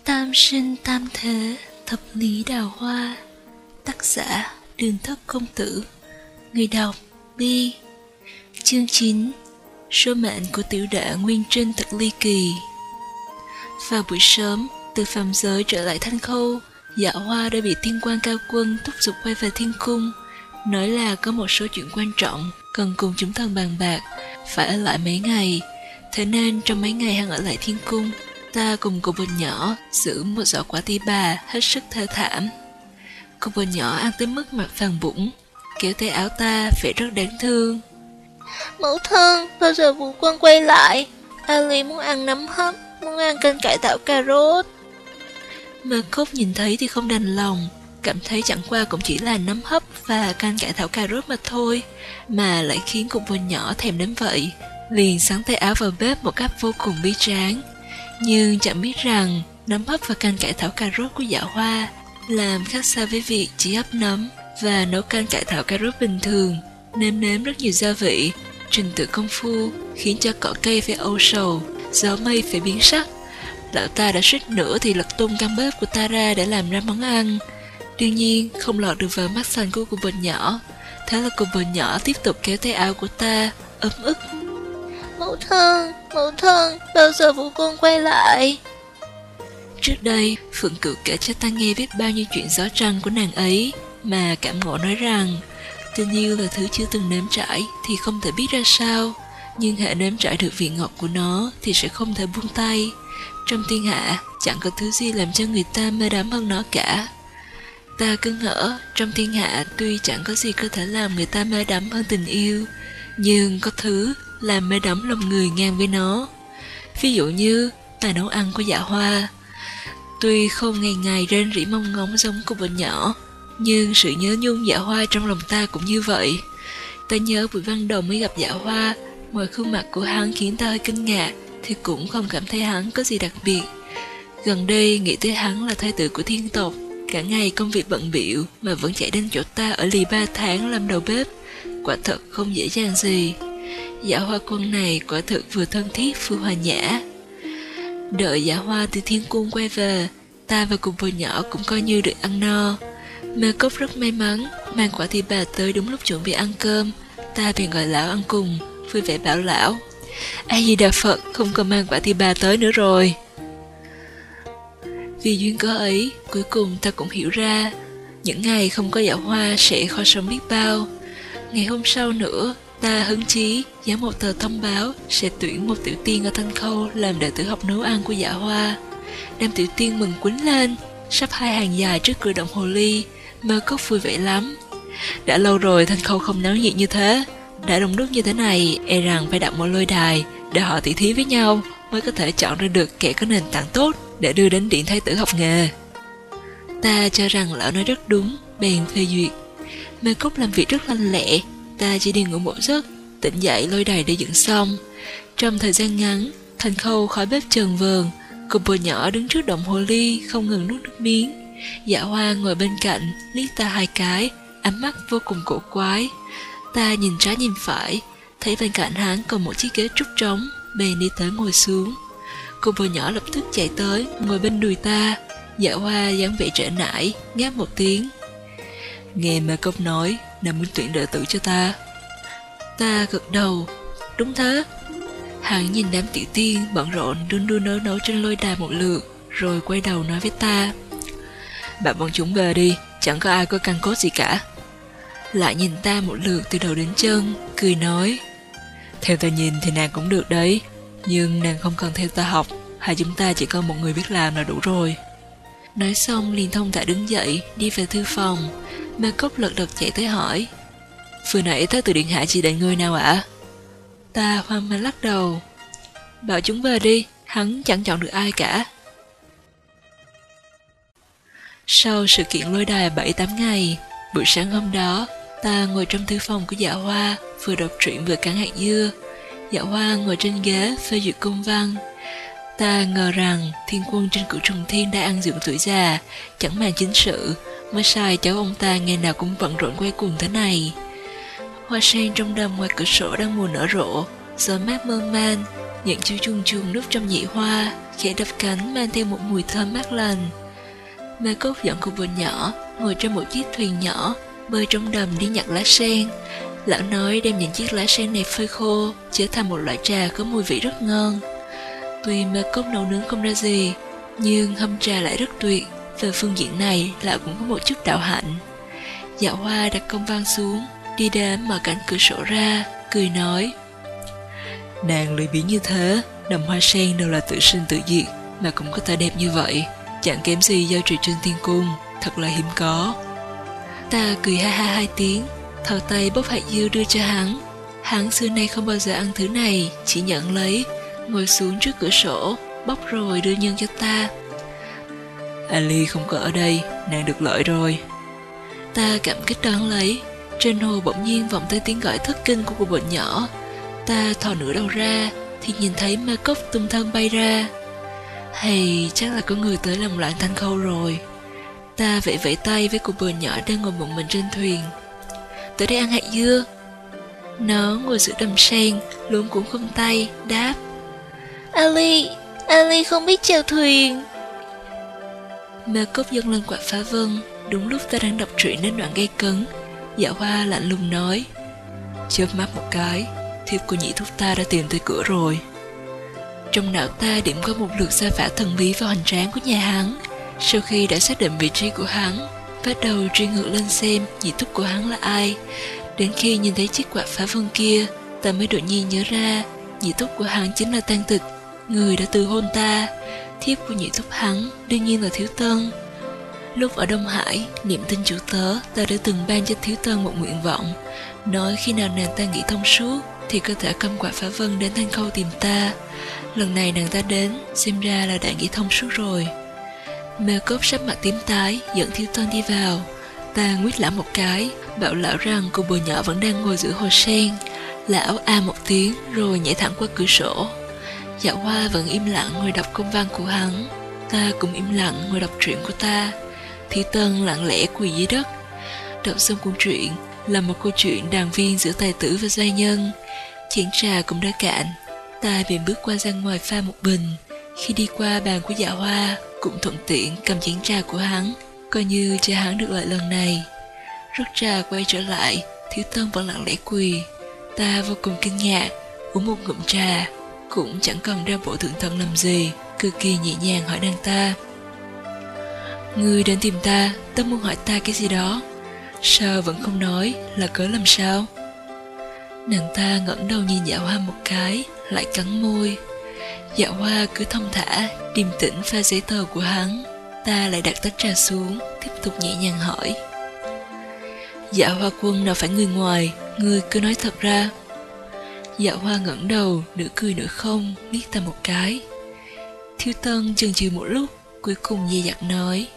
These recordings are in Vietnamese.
Tam sinh tam thế, thập lý đào hoa. Tác giả Đường Thất Công Tử. Người đọc Bi. Chương 9. Số mệnh của tiểu đệ Nguyên Trinh thật ly kỳ. Vào buổi sớm, từ phàm giới trở lại Thanh Khâu, Dạ Hoa đã bị thiên quan cao quân thúc giục quay về thiên cung, nói là có một số chuyện quan trọng cần cùng chúng thần bàn bạc, phải ở lại mấy ngày. Thế nên trong mấy ngày hắn ở lại thiên cung, ta cùng cô bồn nhỏ giữ một giỏ quả ti bà hết sức thê thảm. Cô bồn nhỏ ăn tới mức mặt phàn bụng, kéo tay áo ta vẻ rất đáng thương. Mẫu thân, bao giờ Vũ Quân quay lại? Ali muốn ăn nấm hấp, muốn ăn canh cải thảo cà rốt. Mơ Cốc nhìn thấy thì không đành lòng, cảm thấy chẳng qua cũng chỉ là nấm hấp và canh cải thảo cà rốt mà thôi, mà lại khiến cô bồn nhỏ thèm đến vậy. Liền sắn tay áo vào bếp một cách vô cùng bi tráng. Nhưng chẳng biết rằng nấm hấp và canh cải thảo cà rốt của Dạ Hoa làm khác xa với việc chỉ hấp nấm và nấu canh cải thảo cà rốt bình thường, nêm nếm rất nhiều gia vị. Trình tự công phu khiến cho cỏ cây phải âu sầu, gió mây phải biến sắc. Lão ta đã suýt nữa thì lật tung căn bếp của ta ra để làm ra món ăn. Đương nhiên không lọt được vào mắt xanh của cô bồn nhỏ. Thế là cô bồn nhỏ tiếp tục kéo tay áo của ta, ấm ức. Mẫu thân, bao giờ Vũ Quân quay lại? Trước đây, Phượng Cửu kể cho ta nghe biết bao nhiêu chuyện gió trăng của nàng ấy, mà cảm ngộ nói rằng tình yêu là thứ chưa từng nếm trải thì không thể biết ra sao, nhưng hễ nếm trải được vị ngọt của nó thì sẽ không thể buông tay. Trong thiên hạ, chẳng có thứ gì làm cho người ta mê đắm hơn nó cả. Ta cứ ngỡ trong thiên hạ tuy chẳng có gì có thể làm người ta mê đắm hơn tình yêu, nhưng có thứ làm mê đắm lòng người ngang với nó. Ví dụ như tài nấu ăn của Dạ Hoa. Tuy không ngày ngày rên rỉ mong ngóng giống cô bồn nhỏ, nhưng sự nhớ nhung Dạ Hoa trong lòng ta cũng như vậy. Ta nhớ buổi văn đầu mới gặp Dạ Hoa, ngoài khuôn mặt của hắn khiến ta hơi kinh ngạc thì cũng không cảm thấy hắn có gì đặc biệt. Gần đây nghĩ tới hắn là thái tử của thiên tộc, cả ngày công việc bận bịu mà vẫn chạy đến chỗ ta ở lì 3 tháng làm đầu bếp, quả thật không dễ dàng gì. Dạ Hoa quân này quả thực vừa thân thiết vừa hòa nhã. Đợi Dạ Hoa từ thiên cung quay về, ta và cùng bồn nhỏ cũng coi như được ăn no. Mơ Cốc rất may mắn mang quả ti bà tới đúng lúc chuẩn bị ăn cơm. Ta bèn gọi lão ăn cùng, vui vẻ bảo lão: A Di Đà Phật, không còn mang quả ti bà tới nữa rồi. Vì duyên cớ ấy, cuối cùng ta cũng hiểu ra những ngày không có Dạ Hoa sẽ khó sống biết bao. Ngày hôm sau nữa, ta hứng chí dán một tờ thông báo sẽ tuyển một tiểu tiên ở Thanh Khâu làm đệ tử học nấu ăn của Dạ Hoa. Đám tiểu tiên mừng quýnh lên, sắp hai hàng dài trước cửa động hồ ly. Mơ Cốc vui vẻ lắm. Đã lâu rồi Thanh Khâu không náo nhiệt như thế. Đã đông đúc như thế này, e rằng phải đặt một lôi đài để họ tỉ thí với nhau mới có thể chọn ra được kẻ có nền tảng tốt để đưa đến điện thái tử học nghề. Ta cho rằng lão nói rất đúng, bèn phê duyệt. Mơ Cốc làm việc rất lanh lẹ. Ta chỉ đi ngủ một giấc, tỉnh dậy lôi đài để dựng xong. Trong thời gian ngắn, Thanh Khâu khói bếp chờn vờn. Cô bồ nhỏ đứng trước động hồ ly không ngừng nuốt nước miếng. Dạ Hoa ngồi bên cạnh liếc ta hai cái, ánh mắt vô cùng cổ quái. Ta nhìn trái nhìn phải, thấy bên cạnh hắn còn một chiếc ghế trúc trống, bèn đi tới ngồi xuống. Cô bồ nhỏ lập tức chạy tới ngồi bên đùi ta. Dạ Hoa dáng vẻ trễ nải, ngáp một tiếng. Nghe Mơ Cốc nói nàng muốn tuyển đệ tử cho ta. Ta gật đầu. Đúng thế. Hắn nhìn đám tiểu tiên bận rộn đun đun nấu nấu trên lôi đài một lượt, rồi quay đầu nói với ta: Bạn bọn chúng về đi, chẳng có ai có căn cốt gì cả. Lại nhìn ta một lượt từ đầu đến chân, cười nói: Theo ta nhìn thì nàng cũng được đấy, nhưng nàng không cần theo ta học, hai chúng ta chỉ có một người biết làm là đủ rồi. Nói xong liền thông thả đứng dậy đi về thư phòng. Mơ Cốc lật đật chạy tới hỏi: Vừa nãy thái tử điện hạ chỉ định người nào ạ? Ta hoang mang lắc đầu. Bảo chúng về đi, hắn chẳng chọn được ai cả. Sau sự kiện lôi đài 7-8 ngày, buổi sáng hôm đó, ta ngồi trong thư phòng của Dạ Hoa, vừa đọc truyện vừa cắn hạt dưa. Dạ Hoa ngồi trên ghế phê duyệt công văn. Ta ngờ rằng thiên quân trên cửu trùng thiên đã ăn dưỡng tuổi già, chẳng màng chính sự, mới sai cháu ông ta ngày nào cũng bận rộn quay cuồng thế này. Hoa sen trong đầm ngoài cửa sổ đang mùa nở rộ, gió mát mơn man, Những chú chuồn chuồn núp trong nhị hoa, khẽ đập cánh mang theo một mùi thơm mát lành. Marco dẫn cô bồ nhỏ ngồi trên một chiếc thuyền nhỏ, bơi trong đầm đi nhặt lá sen. Lão nói đem những chiếc lá sen này phơi khô, trở thành một loại trà có mùi vị rất ngon. Tuy Marco nấu nướng không ra gì, nhưng hâm trà lại rất tuyệt. Về phương diện này, lão cũng có một chút đạo hạnh. Dạ Hoa đặt công văn xuống, đi đến mở cánh cửa sổ ra, cười nói: Nàng lười biếng như thế, đầm hoa sen đều là tự sinh tự diệt, mà cũng có thể đẹp như vậy, chẳng kém gì giao trì trên thiên cung, thật là hiếm có. Ta cười ha ha 2 tiếng, thò tay bốc hạt dưa đưa cho hắn. Hắn xưa nay không bao giờ ăn thứ này, chỉ nhận lấy, ngồi xuống trước cửa sổ, bóc rồi đưa nhân cho ta. Ali không có ở đây, nàng được lợi rồi. Ta cảm kích đón lấy. Trên hồ bỗng nhiên vọng tới tiếng gọi thất kinh của cô bệnh nhỏ. Ta thò nửa đầu ra thì nhìn thấy ma cốc tung thân bay ra. Hay chắc là có người tới làm loạn Thanh Khâu rồi. Ta vẫy vẫy tay với cô bệnh nhỏ đang ngồi một mình trên thuyền. Tới đây ăn hạt dưa. Nó ngồi giữa đầm sen, luống cuống không tay, đáp: Ali không biết chèo thuyền. Ma cốc dâng lên quả phá vân. Đúng lúc ta đang đọc truyện đến đoạn gây cấn, Dạ Hoa lạnh lùng nói: Chớp mắt một cái, thiếp của nhị thúc ta đã tìm tới cửa rồi. Trong não ta điểm có một lượt sa phả thần bí vào hành tráng của nhà hắn. Sau khi đã xác định vị trí của hắn, bắt đầu truy ngược lên xem nhị thúc của hắn là ai. Đến khi nhìn thấy chiếc quạt phá vân kia, ta mới đột nhiên nhớ ra nhị thúc của hắn chính là Tang Tịch, người đã từ hôn ta. Thiếp của nhị thúc hắn đương nhiên là Thiếu Tân. Lúc ở Đông Hải, niệm tin chủ tớ, ta đã từng ban cho Thiếu Tân một nguyện vọng, nói khi nào nàng ta nghĩ thông suốt thì có thể cầm quạt phá vân đến Thanh Khâu tìm ta. Lần này nàng ta đến, xem ra là đã nghĩ thông suốt rồi. Mê Cốp sắp mặt tím tái, dẫn Thiếu Tân đi vào. Ta nguyết lão một cái, bảo lão rằng cô bồ nhỏ vẫn đang ngồi giữa hồ sen. Lão a một tiếng rồi nhảy thẳng qua cửa sổ. Dạ Hoa vẫn im lặng ngồi đọc công văn của hắn. Ta cũng im lặng ngồi đọc truyện của ta. Thiếu Tân lặng lẽ quỳ dưới đất. Đọc xong cuốn truyện là một câu chuyện đàn viên giữa tài tử và giai nhân. Chén trà cũng đã cạn. Ta bèn bước qua ra ngoài pha một bình. Khi đi qua bàn của Dạ Hoa, cũng thuận tiện cầm chén trà của hắn, coi như cho hắn được lợi lần này. Rót trà quay trở lại, Thiếu Tân vẫn lặng lẽ quỳ. Ta vô cùng kinh ngạc, uống một ngụm trà, cũng chẳng cần ra bộ thượng thận làm gì, cực kỳ nhẹ nhàng hỏi nàng ta: Ngươi đến tìm ta muốn hỏi ta cái gì đó, sao vẫn không nói, là cớ làm sao? Nàng ta ngẩng đầu nhìn Dạ Hoa một cái, lại cắn môi. Dạ Hoa cứ thông thả, điềm tĩnh pha giấy tờ của hắn. Ta lại đặt tách trà xuống, tiếp tục nhẹ nhàng hỏi: Dạ Hoa quân nào phải người ngoài, ngươi cứ nói thật ra. Dạ Hoa ngẩng đầu, nửa cười nửa không, liếc ta một cái. Thiếu Tân chần chừ một lúc, cuối cùng dè dặt nói: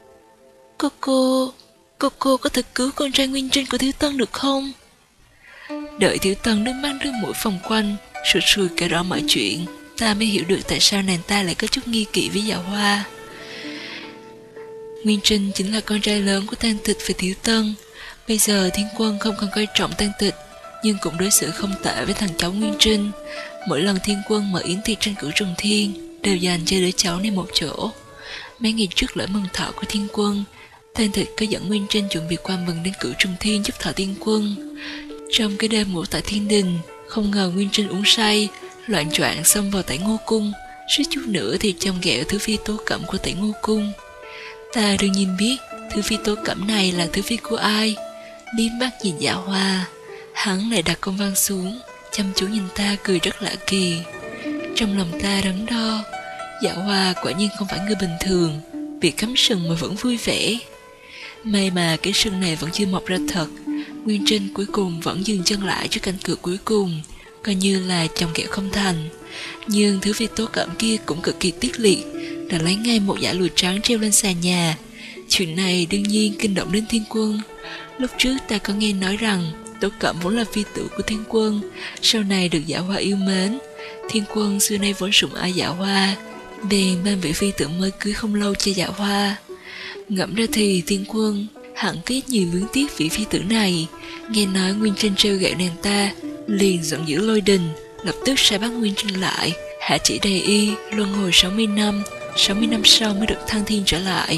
Cô có thể cứu con trai Nguyên Trinh của Thiếu Tân được không? Đợi Thiếu Tân nước mắt nước mũi vòng quanh, sụt sùi kể rõ mọi chuyện, ta mới hiểu được tại sao nàng ta lại có chút nghi kỵ với Dạ Hoa. Nguyên Trinh chính là con trai lớn của Tang Tịch và Thiếu Tân. Bây giờ Thiên Quân không còn coi trọng Tang Tịch, nhưng cũng đối xử không tệ với thằng cháu Nguyên Trinh. Mỗi lần Thiên Quân mở yến tiệc tranh cử Trùng Thiên đều dành cho đứa cháu này một chỗ. Mấy ngày trước lễ mừng thọ của Thiên Quân, Tang Tịch có dẫn Nguyên Trinh chuẩn bị qua mừng đến cử Trùng Thiên giúp thọ Thiên Quân. Trong cái đêm ngủ tại Thiên Đình, không ngờ Nguyên Trinh uống say, loạn choạng xông vào Tẩy Ngô Cung, suýt chút nữa thì chồng ghẹo Thứ Phi Tố Cẩm của Tẩy Ngô Cung. Ta đương nhiên biết Thứ Phi Tố Cẩm này là Thứ Phi của ai. Liếc mắt nhìn Dạ Hoa, hắn lại đặt công văn xuống, chăm chú nhìn ta cười rất lạ kỳ. Trong lòng ta đắn đo, Dạ Hoa quả nhiên không phải người bình thường, bị cắm sừng mà vẫn vui vẻ. May mà cái sừng này vẫn chưa mọc ra thật. Nguyên Trinh cuối cùng vẫn dừng chân lại trước cánh cửa cuối cùng, coi như là chồng ghẹo không thành. Nhưng Thứ Phi Tố Cẩm kia cũng cực kỳ tiết liệt, đã lấy ngay một dải lụa trắng treo lên sàn nhà. Chuyện này đương nhiên kinh động đến Thiên Quân. Lúc trước ta có nghe nói rằng Tố Cẩm vốn là phi tử của Thiên Quân, sau này được Dạ Hoa yêu mến. Thiên Quân xưa nay vốn sủng ái Dạ Hoa, bèn ban vị phi tử mới cưới không lâu cho Dạ Hoa. Ngẫm ra thì Thiên Quân hẳn có ít nhiều luyến tiếc vị phi tử này. Nghe nói Nguyên Trinh trêu ghẹo nàng ta, liền giận dữ lôi đình, lập tức sai bắt Nguyên Trinh lại, hạ chỉ đầy y, luân hồi 60 năm sau mới được thăng thiên trở lại.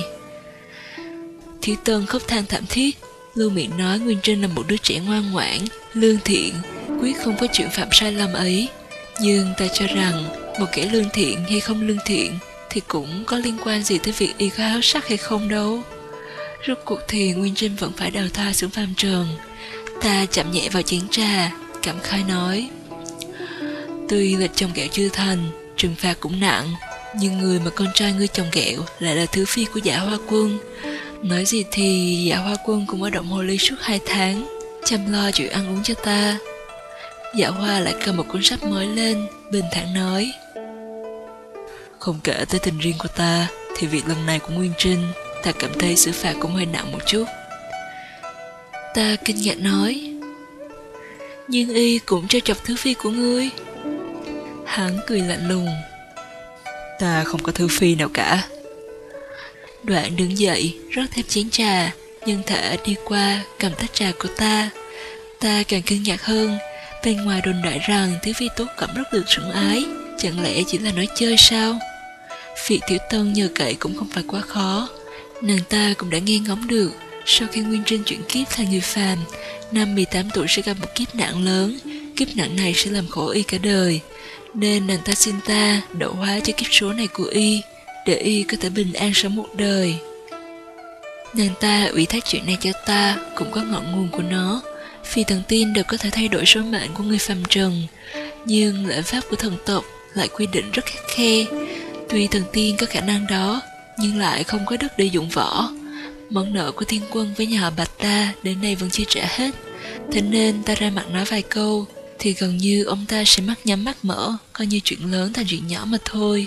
Thiếu Tân khóc than thảm thiết, luôn miệng nói Nguyên Trinh là một đứa trẻ ngoan ngoãn, lương thiện, quyết không có chuyện phạm sai lầm ấy. Nhưng ta cho rằng, một kẻ lương thiện hay không lương thiện thì cũng có liên quan gì tới việc y có háo sắc hay không đâu. Rốt cuộc thì Nguyên Trinh vẫn phải đào thai xuống phàm trần. Ta chạm nhẹ vào chén trà, cảm khái nói: tuy là chồng ghẹo chưa thành, trừng phạt cũng nặng, nhưng người mà con trai ngươi chồng ghẹo lại là thứ phi của Dạ Hoa Quân. Nói gì thì Dạ Hoa Quân cũng ở động hồ ly suốt 2 tháng, chăm lo chuyện ăn uống cho ta. Dạ Hoa lại cầm một cuốn sách mới lên, bình thản nói: không kể tới tình riêng của ta, thì việc lần này của Nguyên Trinh, ta cảm thấy xử phạt cũng hơi nặng một chút. Ta kinh ngạc nói: nhưng y cũng trêu chọc thứ phi của ngươi. Hắn cười lạnh lùng: ta không có thứ phi nào cả. Đoạn đứng dậy, rót thêm chén trà, nhân thể đi qua cầm tách trà của ta. Ta càng kinh ngạc hơn, bên ngoài đồn đại rằng Thiếu Phi Tốt Cẩm rất được sủng ái, chẳng lẽ chỉ là nói chơi sao? Việc Tiểu Tân nhờ cậy cũng không phải quá khó. Nàng ta cũng đã nghe ngóng được, sau khi Nguyên Trinh chuyển kiếp thành người phàm, năm 18 tuổi sẽ gặp một kiếp nạn lớn, kiếp nạn này sẽ làm khổ y cả đời, nên nàng ta xin ta độ hóa cho kiếp số này của y, để y có thể bình an sống một đời. Nàng ta ủy thác chuyện này cho ta cũng có ngọn nguồn của nó, vì thần tiên đều có thể thay đổi số mệnh của người phàm trần, nhưng lễ pháp của thần tộc lại quy định rất khắt khe. Tuy thần tiên có khả năng đó, nhưng lại không có đất để dụng võ. Món nợ của Thiên Quân với nhà họ Bạch ta đến nay vẫn chưa trả hết, thế nên ta ra mặt nói vài câu thì gần như ông ta sẽ mắt nhắm mắt mở, coi như chuyện lớn thành chuyện nhỏ mà thôi.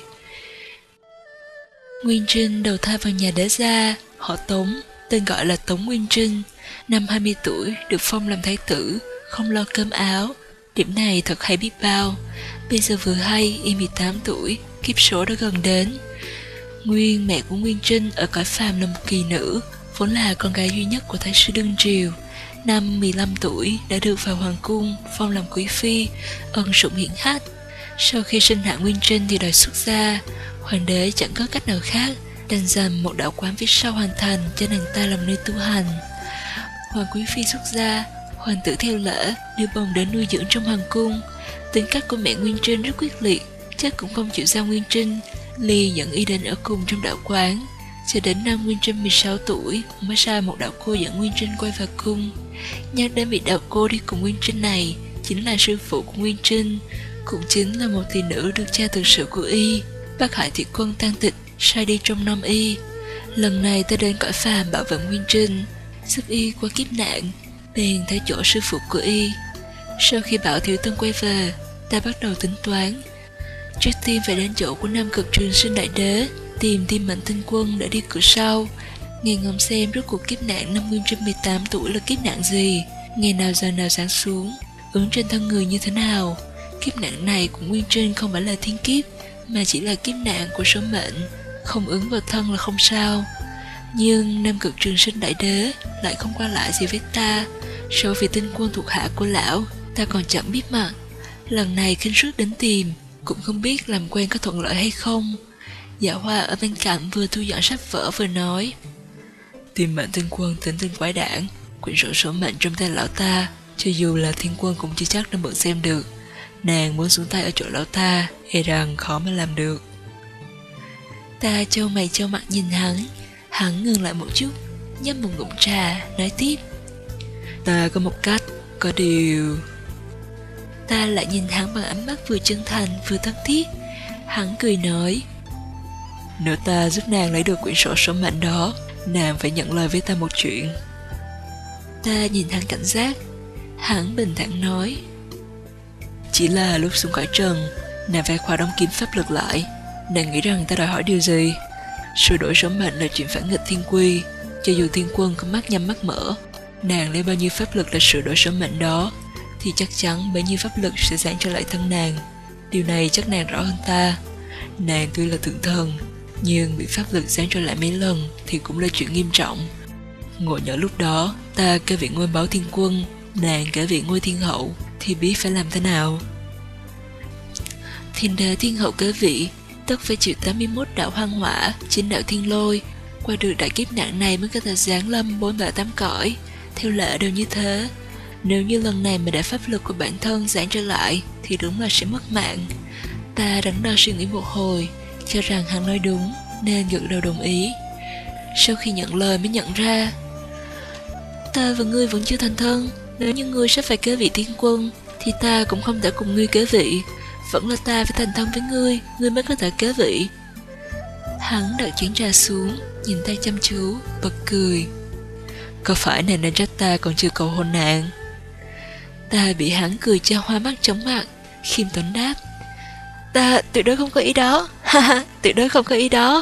Nguyên Trinh đầu thai vào nhà đế gia, họ Tống, tên gọi là Tống Nguyên Trinh. Năm 20 tuổi được phong làm thái tử, không lo cơm áo. Điểm này thật hay biết bao. Bây giờ vừa hay y 18 tuổi, kiếp số đã gần đến. Nguyên mẹ của Nguyên Trinh ở cõi phàm là một kỳ nữ, vốn là con gái duy nhất của thái sư đương triều. Năm 15 tuổi đã được vào hoàng cung, phong làm quý phi, ân sủng hiển hách. Sau khi sinh hạ Nguyên Trinh thì đòi xuất gia. Hoàng đế chẳng có cách nào khác, đành dành một đạo quán phía sau hoàn thành cho nàng ta làm nơi tu hành. Hoàng quý phi xuất gia, hoàng tử theo lễ đưa bồng đến nuôi dưỡng trong hoàng cung. Tính cách của mẹ Nguyên Trinh rất quyết liệt, chắc cũng không chịu giao Nguyên Trinh, liền dẫn y đến ở cùng trong đạo quán. Cho đến năm Nguyên Trinh 16 tuổi mới sai một đạo cô dẫn Nguyên Trinh quay vào cung. Nhắc đến vị đạo cô đi cùng Nguyên Trinh này chính là sư phụ của Nguyên Trinh, cũng chính là một tỷ nữ được cha thực sự của y. Bác Hải Thị Quân Tăng Tịch sai đi trong nom y. Lần này ta đến cõi phàm bảo vệ Nguyên Trinh, giúp y qua kiếp nạn, bèn theo chỗ sư phụ của y. Sau khi bảo Thiếu Tân quay về, ta bắt đầu tính toán. Trước tiên phải đến chỗ của Nam Cực Trường Sinh Đại Đế, tìm Thiên Mệnh Tinh Quân để đi cửa sau, nghe ngóng xem rốt cuộc kiếp nạn năm Nguyên Trinh 18 tuổi là kiếp nạn gì, ngày nào giờ nào sáng xuống, ứng trên thân người như thế nào. Kiếp nạn này của Nguyên Trinh không phải là thiên kiếp, mà chỉ là kiếp nạn của số mệnh, không ứng vào thân là không sao. Nhưng Nam Cực Trường Sinh Đại Đế lại không qua lại gì với ta. Sau vì Tinh Quân thuộc hạ của lão, ta còn chẳng biết mặt. Lần này khinh suất đến tìm, cũng không biết làm quen có thuận lợi hay không. Dạ Hoa ở bên cạnh vừa thu dọn sách vở vừa nói: Thiên Mệnh Tinh Quân tính tên quái đản, quyển sổ số mệnh trong tay lão ta, cho dù là Thiên Quân cũng chưa chắc đã mượn xem được. Nàng muốn xuống tay ở chỗ lão ta, e rằng khó mà làm được. Ta trao mày trao mặt nhìn hắn ngừng lại một chút, nhấp một ngụm trà, nói tiếp: Ta có một cách, có điều... Ta lại nhìn hắn bằng ánh mắt vừa chân thành vừa thân thiết. Hắn cười nói: Nếu ta giúp nàng lấy được quyển sổ số mệnh đó, nàng phải nhận lời với ta một chuyện. Ta nhìn hắn cảnh giác. Hắn bình thản nói: Chỉ là lúc xuống cõi trần, nàng phải khóa đóng kiếm pháp lực lại. Nàng nghĩ rằng ta đòi hỏi điều gì? Sửa đổi số mệnh là chuyện phản nghịch thiên quy. Cho dù Thiên Quân có mắt nhắm mắt mở, nàng lấy bao nhiêu pháp lực để sửa đổi số mệnh đó, thì chắc chắn bấy nhiêu pháp lực sẽ giáng trở lại thân nàng. Điều này chắc nàng rõ hơn ta. Nàng tuy là thượng thần, nhưng bị pháp lực giáng trở lại mấy lần thì cũng là chuyện nghiêm trọng. Ngộ nhỡ lúc đó ta kể vị ngôi báo Thiên Quân, nàng kể vị ngôi Thiên Hậu, thì biết phải làm thế nào. Thiên đế thiên hậu kế vị, tất phải chịu 81 đạo hoang hỏa, 9 đạo thiên lôi. Qua được đại kiếp nạn này mới có thể giáng lâm 4 bể 8 cõi. Theo lệ đều như thế. Nếu như lần này mà để pháp lực của bản thân giãn trở lại thì đúng là sẽ mất mạng. Ta đắn đo suy nghĩ một hồi, cho rằng hắn nói đúng nên gật đầu đồng ý. Sau khi nhận lời mới nhận ra, ta và ngươi vẫn chưa thành thân. Nếu như ngươi sắp phải kế vị tiên quân thì ta cũng không thể cùng ngươi kế vị. Vẫn là ta phải thành thân với ngươi mới có thể kế vị. Hắn đặt chén trà xuống, nhìn ta chăm chú, bật cười. Có phải nàng nên trách ta còn chưa cầu hôn nàng? Ta bị hắn cười cho hoa mắt chóng mặt, khiêm tốn đáp. Ta tuyệt đối không có ý đó, ha, tuyệt đối không có ý đó.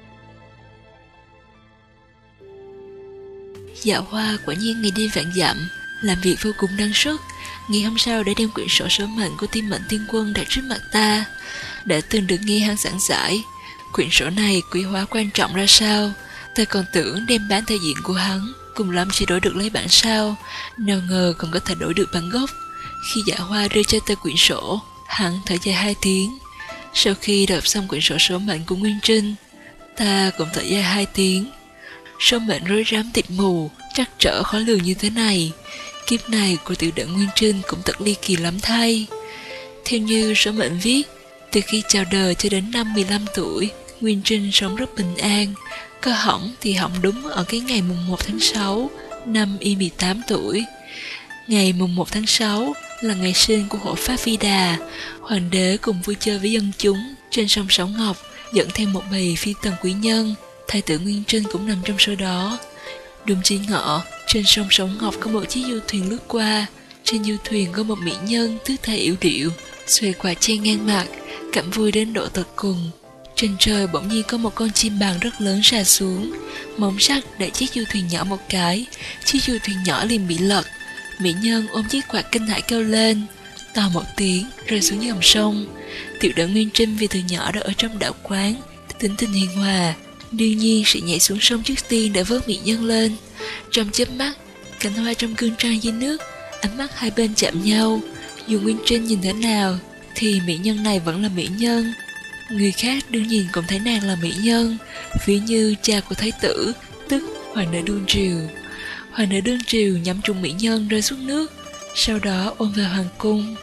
Dạ Hoa quả nhiên ngày đêm vạn dặm, làm việc vô cùng năng suất. Ngày hôm sau đã đem quyển sổ số mệnh của Tiên Mệnh Tiên Quân đặt trước mặt ta. Đã từng được nghe hắn giảng giải quyển sổ này quý hóa quan trọng ra sao. Ta còn tưởng đem bán thể diện của hắn, cùng lắm chỉ đổi được lấy bản sao, nào ngờ còn có thể đổi được bản gốc. Khi Dạ Hoa đưa cho ta quyển sổ, hắn thở dài 2 tiếng. Sau khi đọc xong quyển sổ số mệnh của Nguyên Trinh, ta cũng thở dài 2 tiếng. Số mệnh rối rắm tịt mù, trắc trở khó lường như thế này, kiếp này của tiểu đệ Nguyên Trinh cũng thật ly kỳ lắm thay. Theo như số mệnh viết, từ khi chào đời cho đến năm 15 tuổi, Nguyên Trinh sống rất bình an. Có hỏng thì hỏng đúng ở cái ngày mùng 1 tháng 6 năm y 18 tuổi. Ngày mùng 1 tháng 6 là ngày sinh của hộ pháp Vi Đà. Hoàng đế cùng vui chơi với dân chúng trên sông Sảo Ngọc, dẫn theo một bầy phi tần quý nhân. Thái tử Nguyên Trinh cũng nằm trong số đó. Đúng chí ngọ, trên sông Sảo Ngọc có một chiếc du thuyền lướt qua. Trên du thuyền có một mỹ nhân tước thái yểu điệu, xuề quạt chen ngang mặt, cảm vui đến độ tột cùng. Trên trời bỗng nhiên có một con chim bằng rất lớn xà xuống, móng sắt đẩy chiếc du thuyền nhỏ một cái, chiếc du thuyền nhỏ liền bị lật. Mỹ nhân ôm chiếc quạt kinh hãi kêu lên, to một tiếng rơi xuống dòng sông. Tiểu đệ Nguyên Trinh vì từ nhỏ đã ở trong đạo quán, tính tình hiền hòa, đương nhiên sẽ nhảy xuống sông trước tiên để vớt mỹ nhân lên. Trong chớp mắt, cánh hoa trong gương trang dưới nước, ánh mắt hai bên chạm nhau. Dù Nguyên Trinh nhìn thế nào thì mỹ nhân này vẫn là mỹ nhân. Người khác đương nhiên cũng thấy nàng là mỹ nhân, ví như cha của thái tử, tức hoàng đế đương triều. Hoàng đế đương triều nhắm trúng mỹ nhân rơi xuống nước, sau đó ôm vào hoàng cung.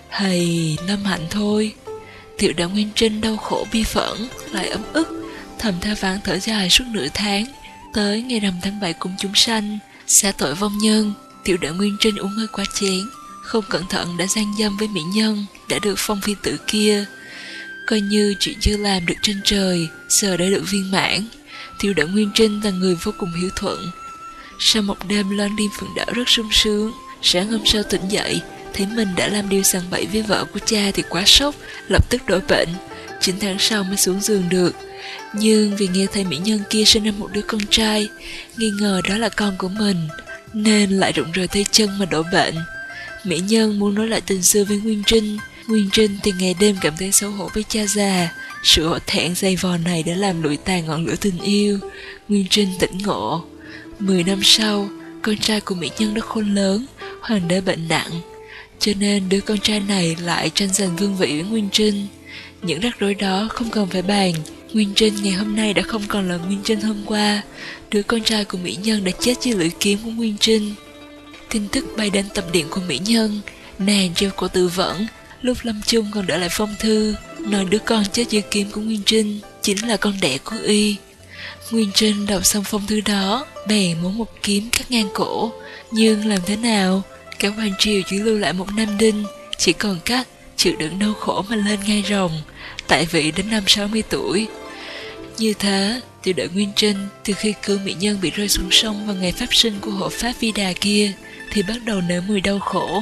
Hầy, lâm hạnh thôi. Tiểu đệ Nguyên Trinh đau khổ bi phẫn, lại ấm ức, thầm tha vãn thở dài suốt nửa tháng. Tới ngày rằm tháng 7 cung chúng sanh, xả tội vong nhân, tiểu đệ Nguyên Trinh uống hơi quá chén, không cẩn thận đã gian dâm với mỹ nhân đã được phong phi tử kia. Coi như chuyện chưa làm được trên trời, giờ đã được viên mãn. Tiểu đệ Nguyên Trinh là người vô cùng hiếu thuận. Sau một đêm loan đêm phượng đảo rất sung sướng, sáng hôm sau tỉnh dậy, thấy mình đã làm điều sằng bậy với vợ của cha thì quá sốc, lập tức đổi bệnh. 9 tháng sau mới xuống giường được. Nhưng vì nghe thấy mỹ nhân kia sinh ra một đứa con trai, nghi ngờ đó là con của mình, nên lại rụng rời tay chân mà đổ bệnh. Mỹ nhân muốn nói lại tình xưa với Nguyên Trinh. Nguyên Trinh thì ngày đêm cảm thấy xấu hổ với cha già. Sự hổ thẹn dày vò này đã làm lụi tàn ngọn lửa tình yêu. Nguyên Trinh tỉnh ngộ. 10 năm sau, con trai của mỹ nhân đã khôn lớn, hoàng đế bệnh nặng, cho nên đứa con trai này lại tranh giành vương vị với Nguyên Trinh. Những rắc rối đó không cần phải bàn. Nguyên Trinh ngày hôm nay đã không còn là Nguyên Trinh hôm qua. Đứa con trai của mỹ nhân đã chết dưới lưỡi kiếm của Nguyên Trinh. Tin tức bay đến tập điện của mỹ nhân, nàng treo cổ tự vẫn, lúc lâm chung còn để lại phong thư, nói đứa con chết dưới kiếm của Nguyên Trinh chính là con đẻ của y. Nguyên Trinh đọc xong phong thư đó, bèn muốn một kiếm cắt ngang cổ, nhưng làm thế nào? Cả hoàng triều chỉ lưu lại một nam đinh, chỉ còn cách chịu đựng đau khổ mà lên ngai rồng, tại vị đến năm 60 tuổi. Như thế, tiểu đệ Nguyên Trinh từ khi cứu mỹ nhân bị rơi xuống sông vào ngày pháp sinh của hộ pháp Vi Đà kia thì bắt đầu nếm mùi đau khổ.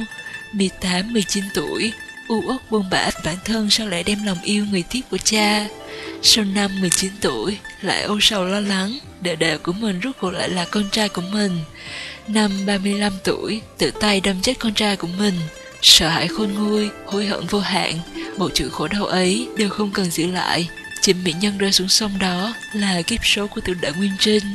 18-19 tuổi, u uất buồn bã bản thân sao lại đem lòng yêu người tiếp của cha. Sau năm 19 tuổi, lại âu sầu lo lắng, đệ của mình rốt cuộc lại là con trai của mình. Năm 35 tuổi, tự tay đâm chết con trai của mình. Sợ hãi khôn nguôi, hối hận vô hạn, một chữ khổ đau ấy đều không cần giữ lại. Chính mỹ nhân rơi xuống sông đó là kiếp số của tiểu đệ Nguyên Trinh.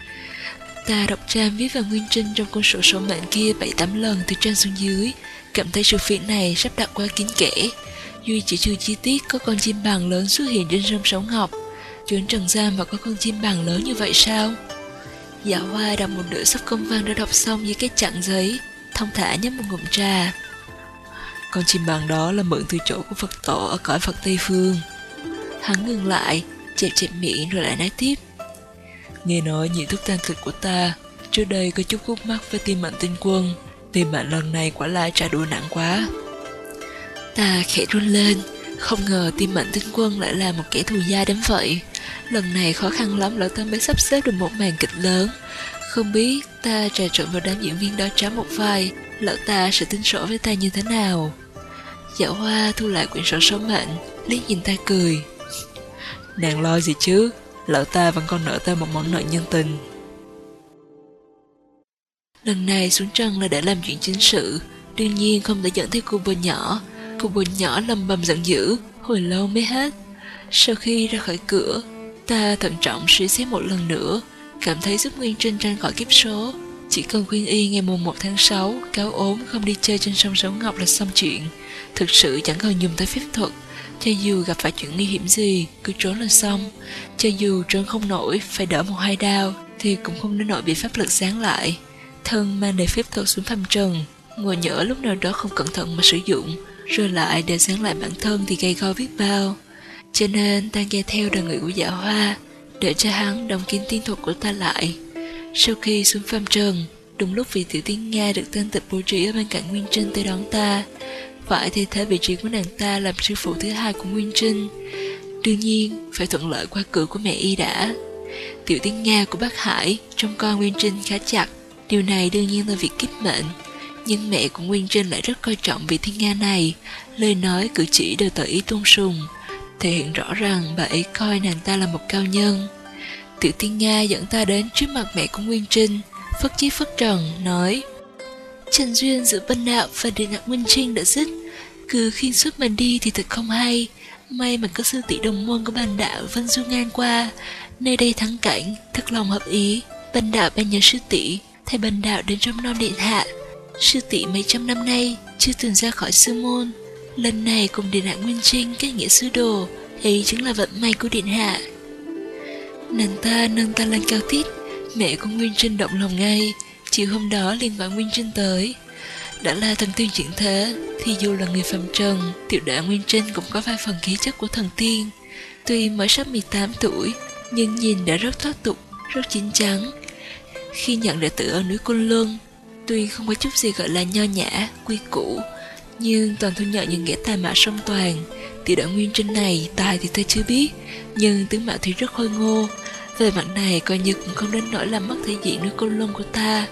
Ta đọc trang viết vào Nguyên Trinh trong cuốn sổ số mệnh kia 7-8 lần từ trên xuống dưới, cảm thấy sự việc này sắp đặt quá kín kẽ. duy chỉ trừ chi tiết có con chim bằng lớn xuất hiện trên sông Sấu Ngọc. Chốn Trần gian mà có con chim bằng lớn như vậy sao? Dạ Hoa đọc một nửa sắp công văn đã đọc xong với cái chặng giấy, thong thả nhấp một ngụm trà. Con chim bằng đó là mượn từ chỗ của Phật tổ ở cõi Phật Tây Phương. Hắn ngừng lại, chẹp chẹp miệng rồi lại nói tiếp. Nghe nói nhị thúc tang thực của ta trước đây có chút khúc mắc với Tiên Mệnh Tinh Quân. Tiên Mệnh lần này quả là trả đũa nặng quá. Ta khẽ run lên, không ngờ Tiên Mệnh Tinh Quân lại là một kẻ thù dai đến vậy. Lần này khó khăn lắm Lão ta mới sắp xếp được một màn kịch lớn. Không biết ta trà trộn vào đám diễn viên đó trám một vai, Lão ta sẽ tính sổ với ta như thế nào? Dạ Hoa thu lại quyển sổ số mệnh, liếc nhìn ta cười. Nàng lo gì chứ, Lão ta vẫn còn nợ ta một món nợ nhân tình. Lần này xuống trần là để làm chuyện chính sự, đương nhiên không thể dẫn theo cô bồ nhỏ. Cô bồ nhỏ lầm bầm giận dữ, hồi lâu mới hết. Sau khi ra khỏi cửa, ta thận trọng suy xét một lần nữa, cảm thấy giúp Nguyên Trinh tranh khỏi kiếp số. Chỉ cần khuyên y ngày mùng 1 tháng 6 cáo ốm không đi chơi trên sông Sấu Ngọc là xong chuyện. Thực sự chẳng cần dùng tới phép thuật, cho dù gặp phải chuyện nguy hiểm gì cứ trốn là xong. Cho dù trốn không nổi phải đỡ 1-2 đao thì cũng không đến nỗi bị pháp lực giáng lại. Thân mang đầy phép thuật xuống phàm trần, ngồi nhỡ lúc nào đó không cẩn thận mà sử dụng, rồi lại để giáng lại bản thân thì gây go biết bao. Cho nên ta nghe theo đề nghị của Dạ Hoa, để cho hắn đóng kín tiên thuật của ta lại. Sau khi xuống phàm trần, đúng lúc vị tiểu tiên Nga được tên tịch bố trí ở bên cạnh Nguyên Trinh tới đón ta, phải thay thế vị trí của nàng ta làm sư phụ thứ hai của Nguyên Trinh. Đương nhiên phải thuận lợi qua cửa của mẹ y đã. Tiểu tiên Nga của Bắc Hải trông coi Nguyên Trinh khá chặt, điều này đương nhiên là việc kiếp mệnh. Nhưng mẹ của Nguyên Trinh lại rất coi trọng vị thiên Nga này, lời nói cử chỉ đều tỏ ý tôn sùng, thể hiện rõ rằng bà ấy coi nàng ta là một cao nhân. Tiểu tiên Nga dẫn ta đến trước mặt mẹ của Nguyên Trinh, phất chí phất trần, nói: Trần duyên giữa Vân Đạo và Điện Ngạc Nguyên Trinh đã dứt, cứ khiên suốt mình đi thì thật không hay. May mà có sư tỷ đồng môn của Bàn Đạo Vân du ngang qua, nơi đây thắng cảnh, thật lòng hợp ý. Bàn Đạo bên nhờ sư tỷ, thầy Bàn Đạo đến trong non điện hạ. Sư tỷ mấy trăm năm nay chưa từng ra khỏi sư môn, lần này cùng Điện Hạ Nguyên Trinh kết nghĩa sư đồ, ấy chính là vận may của điện hạ. Nàng ta nâng ta lên cao tít, mẹ của Nguyên Trinh động lòng ngay. Chiều hôm đó liền gọi Nguyên Trinh tới. Đã là thần tiên chuyển thế thì dù là người phàm trần, tiểu đệ Nguyên Trinh cũng có vài phần khí chất của thần tiên. Tuy mới sắp 18 tuổi, nhưng nhìn đã rất thoát tục, rất chín chắn. Khi nhận đệ tử ở núi Côn Luân, tuy không có chút gì gọi là nho nhã, quy củ, nhưng toàn thu nhận những kẻ tài mạo song toàn. Tiểu đệ Nguyên Trinh này tài thì ta chưa biết, nhưng tướng mạo thì rất khôi ngô. Về mặt này coi như cũng không đến nỗi làm mất thể diện núi Côn Luân của ta.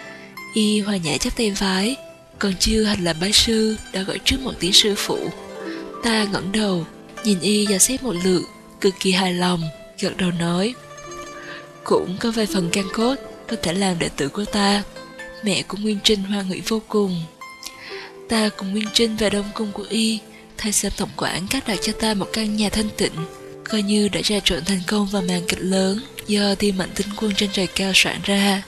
Y hòa nhã chắp tay vái, còn chưa hành làm bái sư đã gọi trước một tiếng sư phụ. Ta ngẩng đầu nhìn y dò xét một lượt, cực kỳ hài lòng, gật đầu nói: Cũng có vài phần căn cốt, có thể làm đệ tử của ta. Mẹ của Nguyên Trinh hoan hỷ vô cùng. Ta cùng Nguyên Trinh về đông cung của y, thay xem tổng quản cắt đặt cho ta một căn nhà thanh tịnh, coi như đã trà trộn thành công vào màn kịch lớn do Tiên Mệnh Tinh Quân trên trời cao soạn ra.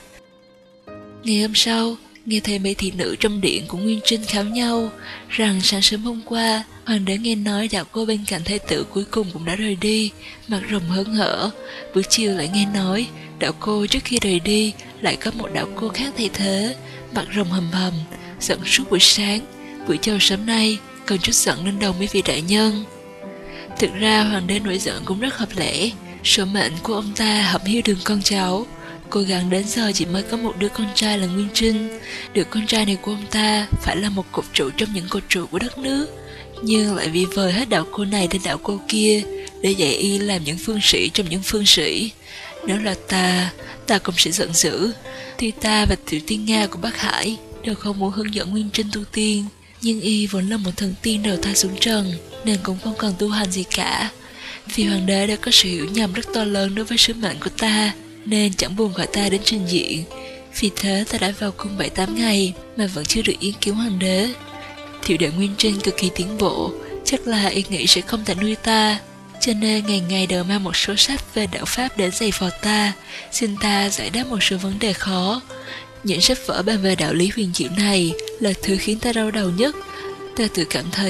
Ngày hôm sau, nghe thấy mấy thị nữ trong điện của Nguyên Trinh kháo nhau rằng sáng sớm hôm qua hoàng đế nghe nói đạo cô bên cạnh thái tử cuối cùng cũng đã rời đi, mặt rồng hớn hở. Buổi chiều lại nghe nói đạo cô trước khi rời đi lại có một đạo cô khác thay thế, mặt rồng hầm hầm, giận suốt buổi sáng. Buổi chiều sớm nay còn chút giận lên đầu mấy vị đại nhân. Thực ra hoàng đế nổi giận cũng rất hợp lẽ. Số mệnh của ông ta hẩm hiu đường con cháu, cố gắng đến giờ chỉ mới có một đứa con trai là Nguyên Trinh. Đứa con trai này của ông ta phải là một cột trụ trong những cột trụ của đất nước, nhưng lại vì vời hết đạo cô này đến đạo cô kia để dạy y làm những phương sĩ trong những phương sĩ. Nếu là ta cũng sẽ giận dữ. Tuy ta và tiểu tiên Nga của Bắc Hải đều không muốn hướng dẫn Nguyên Trinh tu tiên, nhưng y vốn là một thần tiên đầu thai xuống trần, nên cũng không cần tu hành gì cả. Vì hoàng đế đã có sự hiểu nhầm rất to lớn đối với sứ mệnh của ta, nên chẳng buồn gọi ta đến trình diện. Vì thế ta đã vào cung 7-8 ngày mà vẫn chưa được ý kiến hoàng đế. Tiểu đệ Nguyên Trinh cực kỳ tiến bộ, chắc là y nghĩ sẽ không thể nuôi ta, cho nên ngày ngày đều mang một số sách về đạo pháp đến giày vò ta, xin ta giải đáp một số vấn đề khó. Những sách vở bàn về đạo lý huyền diệu này là thứ khiến ta đau đầu nhất. Ta tự cảm thấy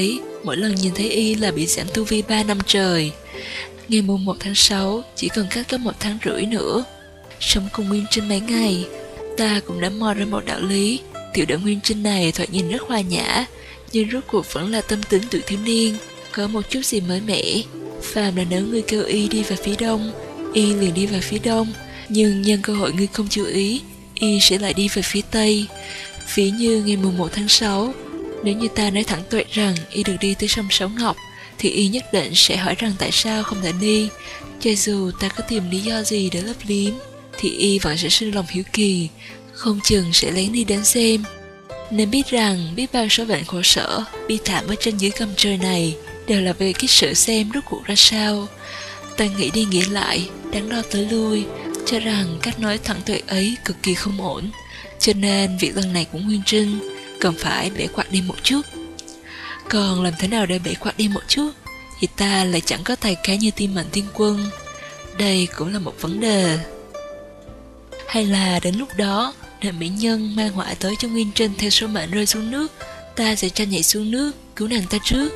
mỗi lần nhìn thấy y là bị giảm tu vi 3 năm trời. Ngày mùng 1 tháng 6 chỉ còn cách có 1 tháng rưỡi nữa. Sống cùng Nguyên Trinh mấy ngày, ta cũng đã mò ra một đạo lý. Tiểu đệ Nguyên Trinh này thoạt nhìn rất hòa nhã, nhưng rốt cuộc vẫn là tâm tính tuổi thiếu niên, có một chút gì mới mẻ. Phàm là nếu ngươi kêu y đi về phía đông, y liền đi về phía đông, nhưng nhân cơ hội ngươi không chú ý, y sẽ lại đi về phía tây. Ví như ngày mùng 1 tháng 6, nếu như ta nói thẳng tuệ rằng y được đi tới sông Sáu Ngọc, thì y nhất định sẽ hỏi rằng tại sao không thể đi. Cho dù ta có tìm lý do gì để lấp liếm, thì y vẫn sẽ sinh lòng hiếu kỳ, không chừng sẽ lén đi đến xem. Nên biết rằng biết bao số bệnh khổ sở, bi thảm ở trên dưới gầm trời này đều là về cái sự xem rốt cuộc ra sao. Ta nghĩ đi nghĩ lại, đắn đo tới lui, cho rằng cách nói thẳng tuệ ấy cực kỳ không ổn. Cho nên việc lần này của Nguyên Trinh cần phải bẻ quạt đi một chút. Còn làm thế nào để bẻ quạt đi một chút thì ta lại chẳng có tài cá như Tiên Mệnh Tiên Quân. Đây cũng là một vấn đề. Hay là đến lúc đó, để mỹ nhân mang họa tới cho Nguyên Trinh theo số mệnh rơi xuống nước, ta sẽ tranh nhảy xuống nước cứu nàng ta trước.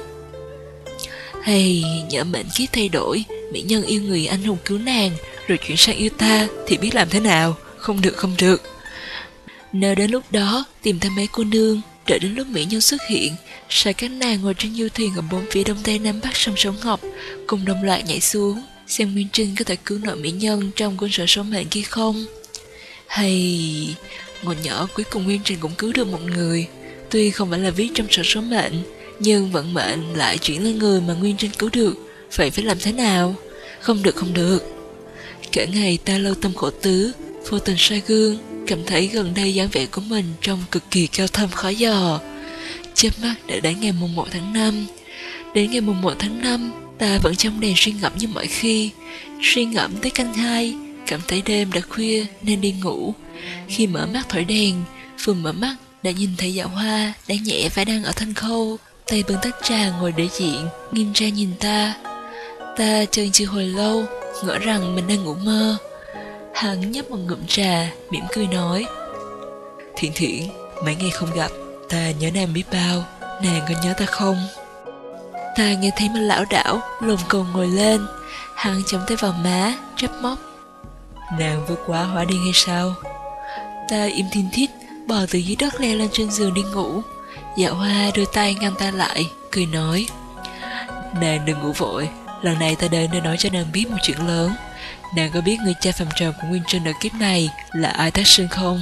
Hay nhỡ mệnh kiếp thay đổi, mỹ nhân yêu người anh hùng cứu nàng rồi chuyển sang yêu ta thì biết làm thế nào? Không được, không được. Nếu đến lúc đó tìm thêm mấy cô nương, đợi đến lúc mỹ nhân xuất hiện, sai các nàng ngồi trên du thuyền ở bốn phía đông tây nam bắc sông Sáu Ngọc, cùng đồng loạt nhảy xuống, xem Nguyên Trinh có thể cứu nổi mỹ nhân trong cuốn sổ số mệnh kia không. Hay ngồi nhỏ cuối cùng Nguyên Trinh cũng cứu được một người, tuy không phải là viết trong sổ số mệnh, nhưng vận mệnh lại chuyển lên người mà Nguyên Trinh cứu được. Vậy phải làm thế nào? Không được, không được. Cả ngày ta lâu tâm khổ tứ, vô tình soi gương, cảm thấy gần đây dáng vẻ của mình trông cực kỳ cao thâm khó dò. Chớp mắt đã đến ngày mùng 1 tháng 5. Đến ngày mùng 1 tháng 5, ta vẫn trong đèn suy ngẫm như mọi khi. Suy ngẫm tới canh 2, cảm thấy đêm đã khuya nên đi ngủ. Khi mở mắt thổi đèn, vừa mở mắt đã nhìn thấy Dạ Hoa đang nhẹ và đang ở thanh khâu, tay bưng tách trà ngồi đối diện, nghiêm trang nhìn ta. Ta chần chừ hồi lâu, ngỡ rằng mình đang ngủ mơ. Hắn nhấp một ngụm trà, mỉm cười nói: Thiện Thiện, mấy ngày không gặp, ta nhớ nàng biết bao, nàng có nhớ ta không? Ta nghe thấy mình lảo đảo, lồm cồm ngồi lên. Hắn chống tay vào má, trách móc: Nàng vừa quá hóa điên hay sao? Ta im thiên thít, bò từ dưới đất leo lên trên giường đi ngủ. Dạ Hoa đưa tay ngăn ta lại, cười nói: Nàng đừng ngủ vội, lần này ta đến để nói cho nàng biết một chuyện lớn. Nàng có biết người cha phàm trần của Nguyên Trinh ở kiếp này là ai tác sinh không?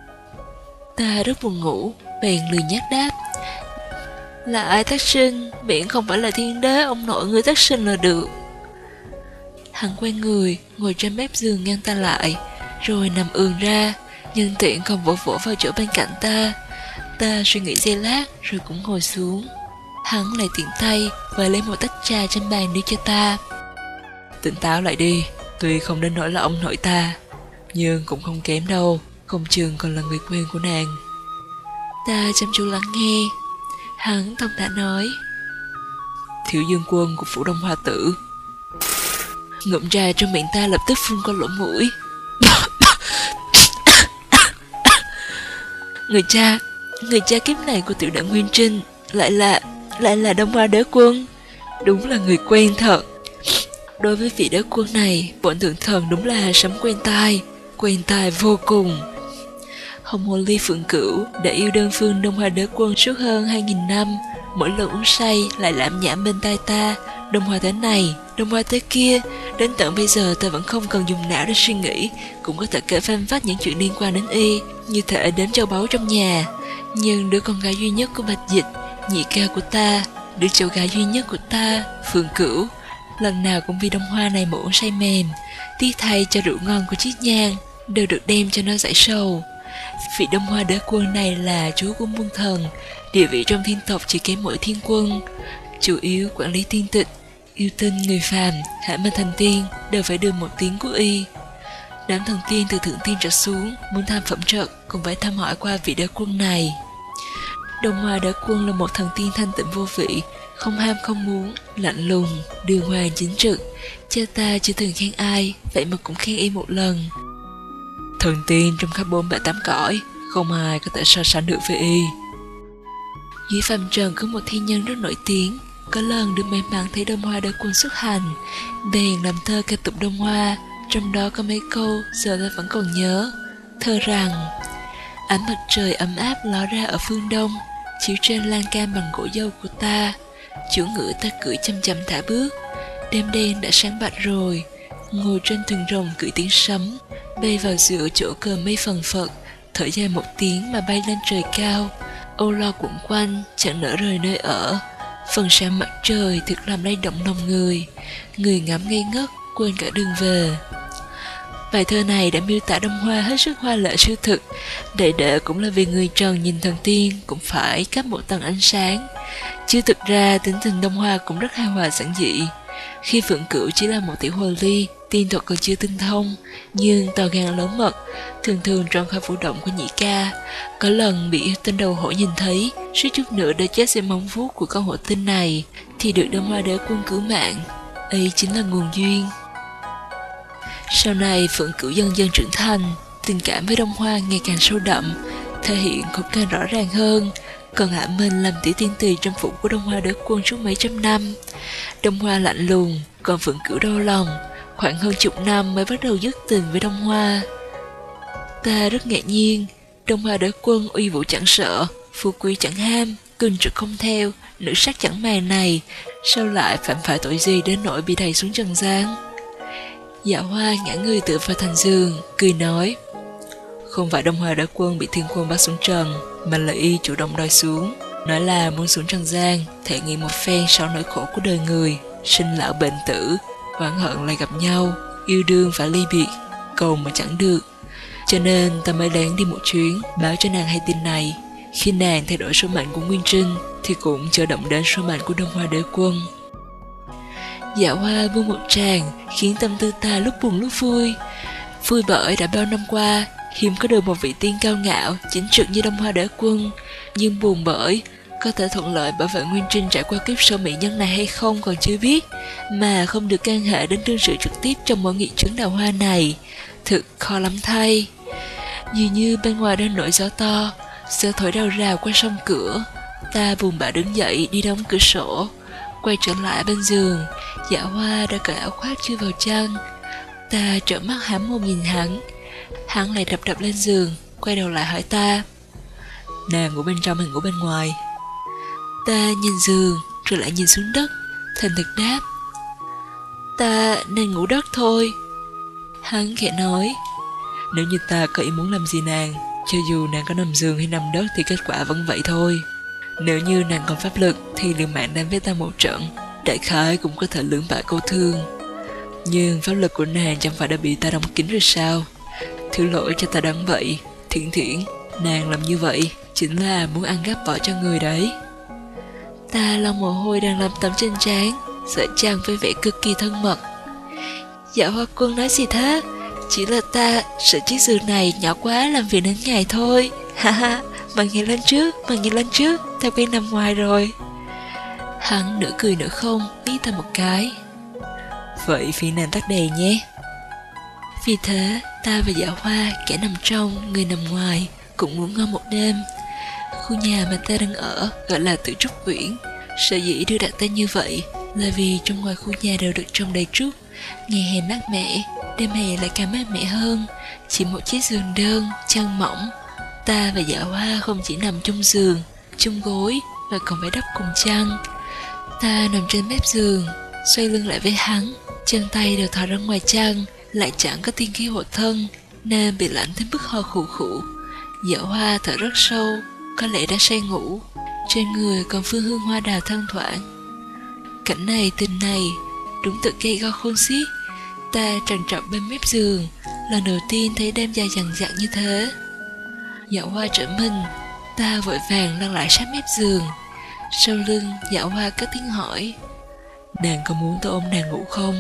Ta rất buồn ngủ, bèn lười nhác đáp: Là ai tác sinh, miễn không phải là thiên đế ông nội người tác sinh là được. Hắn quay người, ngồi trên mép giường ngăn ta lại, rồi nằm ườn ra, nhân tiện còn vỗ vỗ vào chỗ bên cạnh ta. Ta suy nghĩ giây lát rồi cũng ngồi xuống. Hắn lại tiện tay và lấy một tách trà trên bàn đưa cho ta. Tỉnh táo lại đi, tuy không đến nỗi là ông nội ta, nhưng cũng không kém đâu, không chừng còn là người quen của nàng. Ta chăm chú lắng nghe. Hắn thông thả nói: Thiếu dương quân của phủ Đông Hoa Tử. Ngụm trà trong miệng ta lập tức phun qua lỗ mũi. Người cha kiếp này của tiểu đệ Nguyên Trinh lại là Đông Hoa Đế Quân. Đúng là người quen thật. Đối với vị đế quân này, bọn thượng thần đúng là sấm quen tai vô cùng. Hồng Hồ Ly Phượng Cửu đã yêu đơn phương Đông Hoa Đế Quân suốt hơn 2000 năm. Mỗi lần uống say lại lảm nhảm bên tai ta: Đông Hoa thế này, Đông Hoa thế kia. Đến tận bây giờ ta vẫn không cần dùng não để suy nghĩ, cũng có thể kể phanh phách những chuyện liên quan đến y, như thể đếm châu báu trong nhà. Nhưng đứa con gái duy nhất của Bạch Dịch, nhị ca của ta, đứa cháu gái duy nhất của ta, Phượng Cửu, lần nào cũng vì Đông Hoa này mà uống say mềm. Tiếc thay cho rượu ngon của Chiết Nhang đều được đem cho nó giải sầu. Vị Đông Hoa Đế Quân này là chúa của muôn thần, địa vị trong thiên tộc chỉ kém mỗi thiên quân, chủ yếu quản lý tiên tịch. Yêu tinh người phàm hãy mà thành tiên đều phải đưa một tiếng của y. Đám thần tiên từ thượng tiên trở xuống muốn tham phẩm trận cũng phải thăm hỏi qua vị đế quân này. Đông Hoa Đế Quân là một thần tiên thanh tịnh vô vị, không ham không muốn, lạnh lùng, đường hoàng chính trực. Cha ta chưa từng khen ai, vậy mà cũng khen y một lần. Thần tiên trong khắp 4-8 cõi, không ai có thể so sánh được với y. Dưới phàm trần có một thiên nhân rất nổi tiếng, có lần được may mắn thấy Đông Hoa Đế Quân xuất hành, bèn làm thơ ca tụng Đông Hoa, trong đó có mấy câu giờ ta vẫn còn nhớ. Thơ rằng: ánh mặt trời ấm áp ló ra ở phương đông, chiếu trên lan can bằng gỗ dâu của ta. Chủ ngựa ta cưỡi chậm chậm thả bước, đêm đen đã sáng bạch rồi. Ngồi trên thuyền rồng cưỡi tiếng sấm, bay vào giữa chỗ cờ mây phần phật, thở dài một tiếng mà bay lên trời cao. Âu lo quẩn quanh, chẳng nỡ rời nơi ở. Phần sáng mặt trời thực làm lay động lòng người. Người ngắm ngây ngất, quên cả đường về. Bài thơ này đã miêu tả Đông Hoa hết sức hoa lệ siêu thực. Đại đệ cũng là vì người trần nhìn thần tiên cũng phải cấp một tầng ánh sáng. Chứ thực ra tính tình Đông Hoa cũng rất hài hòa giản dị. Khi Phượng Cửu chỉ là một tiểu hồ ly, tiên thuật còn chưa tinh thông, nhưng to gan lớn mật, thường thường tròn khỏi vũ động của nhị ca. Có lần bị tên đầu hổ nhìn thấy, suýt chút nữa đã chết dưới móng vuốt của con hổ tinh này, thì được Đông Hoa Đế Quân cứu mạng. Ấy chính là nguồn duyên. Sau này Phượng Cửu dần dần trưởng thành, tình cảm với Đông Hoa ngày càng sâu đậm, thể hiện cũng càng rõ ràng hơn. Còn Hạ Minh làm tiểu tiên tỳ trong phủ của Đông Hoa Đế Quân suốt mấy trăm năm. Đông Hoa lạnh lùng, còn Phượng Cửu đau lòng, khoảng hơn chục năm mới bắt đầu dứt tình với Đông Hoa. Ta rất ngạc nhiên, Đông Hoa Đế Quân uy vũ chẳng sợ, phú quý chẳng ham, cưng trực không theo, nữ sắc chẳng màng này, sao lại phạm phải tội gì đến nỗi bị đày xuống trần gian? Dạ Hoa ngã người tựa vào thành giường, cười nói: không phải Đông Hoa Đế Quân bị thiên quân bắt xuống trần, mà là y chủ động đòi xuống. Nói là muốn xuống trần gian, thể nghiệm một phen sau nỗi khổ của đời người, sinh lão bệnh tử, oán hận lại gặp nhau, yêu đương phải ly biệt, cầu mà chẳng được. Cho nên ta mới lén đi một chuyến, báo cho nàng hay tin này. Khi nàng thay đổi số mệnh của Nguyên Trinh, thì cũng chờ động đến số mệnh của Đông Hoa Đế Quân. Dạ Hoa buông một tràng, khiến tâm tư ta lúc buồn lúc vui. Vui bởi đã bao năm qua, hiếm có được một vị tiên cao ngạo, chính trực như Đông Hoa Đế Quân. Nhưng buồn bởi, có thể thuận lợi bảo vệ Nguyên Trinh trải qua kiếp sau mỹ nhân này hay không còn chưa biết, mà không được can hệ đến đương sự trực tiếp trong mỗi nghị trướng đào hoa này. Thực khó lắm thay. Dường như bên ngoài đang nổi gió to, gió thổi rào rào qua sông cửa. Ta buồn bã đứng dậy đi đóng cửa sổ, quay trở lại bên giường. Dạ Hoa đã cởi áo khoác chui vào chăn. Ta trợn mắt há mồm nhìn hắn. Hắn lại đập đập lên giường, quay đầu lại hỏi ta: nàng ngủ bên trong hay ngủ bên ngoài? Ta nhìn giường rồi lại nhìn xuống đất, thành thực đáp: ta nên ngủ đất thôi. Hắn khẽ nói: nếu như ta có ý muốn làm gì nàng, cho dù nàng có nằm giường hay nằm đất thì kết quả vẫn vậy thôi. Nếu như nàng còn pháp lực thì liều mạng đánh với ta một trận, đại khái cũng có thể lưỡng bại câu thương. Nhưng pháp lực của nàng chẳng phải đã bị ta đóng kín rồi sao? Thứ lỗi cho ta đoán vậy. Thiển thiển, nàng làm như vậy chính là muốn ăn gắp bỏ cho người đấy. Ta lau mồ hôi đang lấm tấm trên trán, sợ chàng với vẻ cực kỳ thân mật. Dạ Hoa Quân nói gì thế? Chỉ là ta sợ chiếc giường này nhỏ quá làm phiền đến ngài thôi. Ha ha, mà nghe lên trước, ta quen nằm ngoài rồi. Hắn nửa cười nửa không, liếc ta một cái. Vậy phiền nàng tắt đèn nhé. Vì thế, ta và Dạ Hoa, kẻ nằm trong, người nằm ngoài, cũng ngủ ngon một đêm. Khu nhà mà ta đang ở gọi là Tử Trúc Uyển. Sở dĩ đưa đặt tên như vậy là vì trong ngoài khu nhà đều được trồng đầy trúc. Ngày hè mát mẻ, đêm hè lại càng mát mẻ hơn. Chỉ một chiếc giường đơn, chăn mỏng. Ta và Dạ Hoa không chỉ nằm chung giường, chung gối, mà còn phải đắp cùng chăn. Ta nằm trên mép giường, xoay lưng lại với hắn, chân tay đều thò ra ngoài chăn, lại chẳng có tiên khí hộ thân, nên bị lạnh đến mức ho khụ khụ. Dạ Hoa thở rất sâu, có lẽ đã say ngủ. Trên người còn phương hương hoa đào thoang thoảng. Cảnh này tình này đúng tự gây go khôn xiết. Ta trằn trọc bên mép giường, lần đầu tiên thấy đêm dài dằng dặc như thế. Dạ Hoa trở mình, ta vội vàng lăn lại sát mép giường. Sau lưng Dạ Hoa có tiếng hỏi: nàng có muốn tôi ôm nàng ngủ không?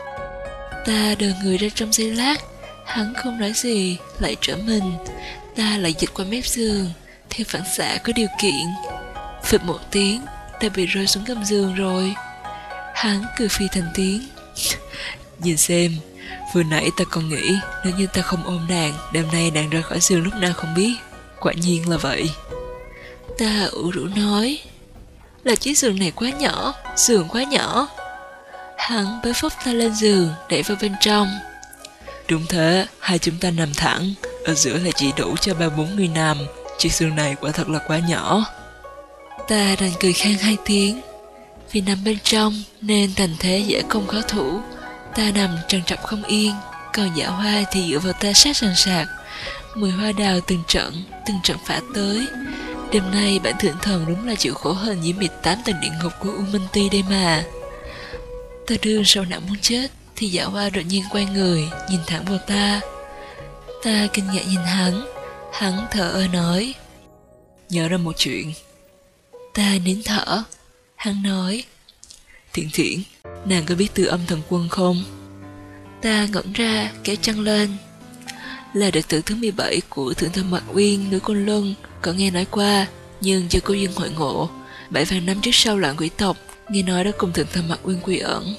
Ta đờ người ra trong giây lát. Hắn không nói gì, lại trở mình. Ta lại dịch qua mép giường, theo phản xạ có điều kiện. Phịch một tiếng, ta bị rơi xuống gầm giường rồi. Hắn cười phi thành tiếng. Nhìn xem, vừa nãy ta còn nghĩ nếu như ta không ôm nàng, đêm nay nàng rơi khỏi giường lúc nào không biết. Quả nhiên là vậy. Ta ủ rũ nói: là chiếc giường này quá nhỏ, giường quá nhỏ. Hắn bế phúc ta lên giường, đẩy vào bên trong. Đúng thế, hai chúng ta nằm thẳng, ở giữa là chỉ đủ cho 3-4 người nằm, chiếc giường này quả thật là quá nhỏ. Ta đành cười khan 2 tiếng. Vì nằm bên trong nên thành thế dễ công khó thủ. Ta nằm trằn trọc không yên, còn Dạ Hoa thì dựa vào ta sát sàn sạc. Mùi hoa đào từng trận phả tới. Đêm nay bản thượng thần đúng là chịu khổ hơn nhiễm 18 tầng địa ngục của U Minh Ti đây mà. Ta đương sâu não muốn chết thì Dạ Hoa đột nhiên quay người, nhìn thẳng vào ta. Ta kinh ngạc nhìn hắn thở ơ nói: nhớ ra một chuyện. Ta nín thở. Hắn nói: Thiển Thiển, nàng có biết Từ Âm Thần Quân không? Ta ngẩn ra, kéo chân lên. Là đệ tử thứ 17 của Thượng Thần Mạc Uyên núi Côn Luân, có nghe nói qua, nhưng chưa có duyên hội ngộ. 7 vạn năm trước sau loạn quỷ tộc, nghe nói đã cùng Thượng Thần Mạc Uyên quy ẩn.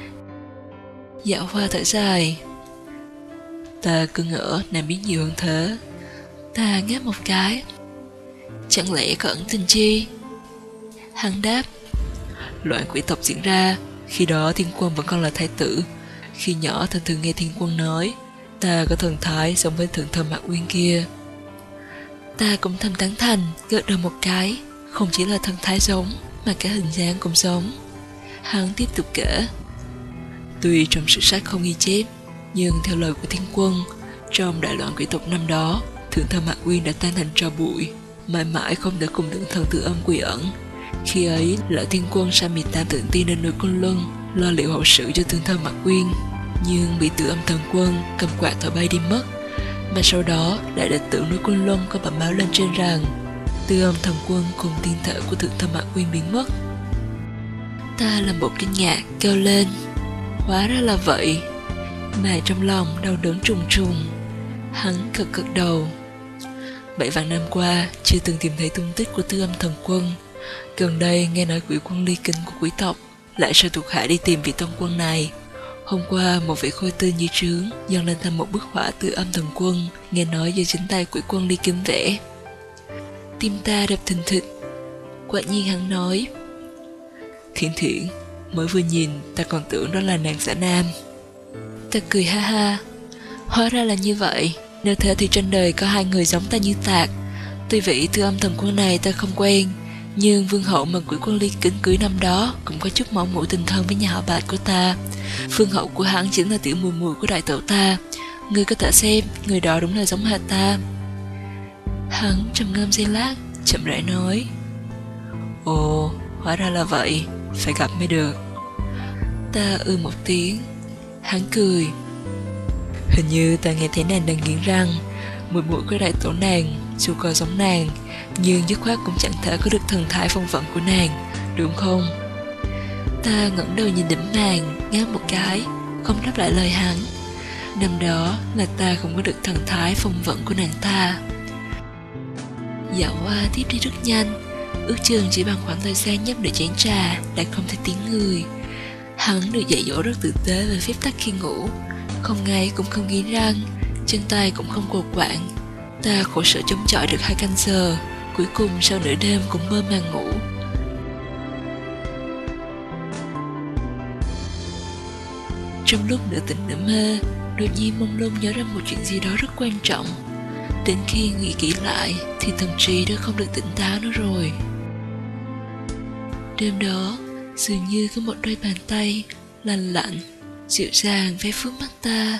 Dạ Hoa thở dài. Ta cứ ngỡ nàng biết nhiều hơn thế. Ta ngáp một cái. Chẳng lẽ có ẩn tình chi? Hắn đáp: loạn quỷ tộc diễn ra, khi đó Thiên Quân vẫn còn là thái tử. Khi nhỏ ta thường nghe Thiên Quân nói ta có thần thái giống với Thượng Thần Mạc Uyên kia. Ta cũng thầm tán thành, gật đầu một cái. Không chỉ là thần thái giống, mà cả hình dáng cũng giống. Hắn tiếp tục kể: tuy trong sử sách không ghi chép, nhưng theo lời của Thiên Quân, trong đại loạn quỷ tộc năm đó, Thượng Thần Mạc Uyên đã tan thành tro bụi, mãi mãi không để cùng Thượng Thần Từ Âm quy ẩn. Khi ấy, Lão Thiên Quân sai 18 tượng tiên đến núi Côn Luân, lo liệu hậu sự cho Thượng Thần Mạc Uyên, nhưng bị Từ Âm Thần Quân cầm quạt thổi bay đi mất. Mà sau đó, đại đệ tử núi Côn Luân có bẩm báo lên trên rằng Từ Âm Thần Quân cùng tiên thể của Thượng Thần Mạc Uyên biến mất. Ta làm bộ kinh ngạc, kêu lên: hóa ra là vậy. Mà trong lòng đau đớn trùng trùng. Hắn gật đầu. 7 vạn năm qua chưa từng tìm thấy tung tích của Từ Âm Thần Quân. Gần đây nghe nói quỷ quân ly kinh của quý tộc lại sai thuộc hạ đi tìm vị tông quân này. Hôm qua một vị khôi tư như trướng dâng lên thành một bức họa Từ Âm Thần Quân, nghe nói do chính tay quỷ quân ly kinh vẽ. Tim ta đập thình thịch. Quả nhiên hắn nói: Thiển Thiển, mới vừa nhìn ta còn tưởng đó là nàng giả nam. Ta cười ha ha. Hóa ra là như vậy. Nếu thế thì trên đời có 2 người giống ta như Tạc. Tuy vị Từ Âm Thần Quân này ta không quen, nhưng vương hậu mà quỷ quân ly kính cưới năm đó cũng có chút máu mủ tình thân với nhà họ Bạch của ta. Phương hậu của hắn chính là tiểu mùi mùi của đại tẩu ta. Ngươi có thể xem, người đó đúng là giống hệt ta. Hắn trầm ngâm giây lát, chậm rãi nói: ồ, hóa ra là vậy, phải gặp mới được. Ta một tiếng. Hắn cười: hình như ta nghe thấy nàng đang nghiến răng. Mùi mũi của đại tổ nàng dù có giống nàng, nhưng dứt khoát cũng chẳng thể có được thần thái phong vận của nàng, đúng không? Ta ngẩng đầu nhìn đỉnh màn, ngáp một cái, không đáp lại lời hắn. Năm đó là ta không có được thần thái phong vận của nàng ta. Dạo qua tiếp đi rất nhanh, ước chừng chỉ bằng khoảng thời gian nhấp nửa chén trà đã không thấy tiếng người. Hắn được dạy dỗ rất tử tế về phép tắc khi ngủ, không ngáy cũng không nghiến răng, chân tay cũng không cột quạng. Ta khổ sở chống chọi được 2 canh giờ, cuối cùng sau nửa đêm cũng mơ màng ngủ. Trong lúc nửa tỉnh nửa mơ, đột nhiên mông lung nhớ ra một chuyện gì đó rất quan trọng. Đến khi nghĩ kỹ lại thì thần trí đã không được tỉnh táo nữa rồi. Đêm đó, dường như có một đôi bàn tay lành lạnh, dịu dàng ve vuốt mắt ta.